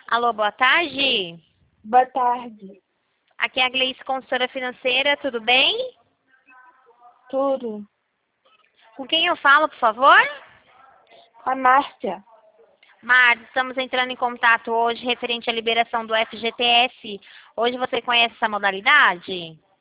Alô, boa tarde. Boa tarde. Aqui é a Gleice, consultora financeira, tudo bem? Tudo. Com quem eu falo, por favor? Com a Márcia. Márcia, estamos entrando em contato hoje referente à liberação do FGTS. Hoje você conhece essa modalidade?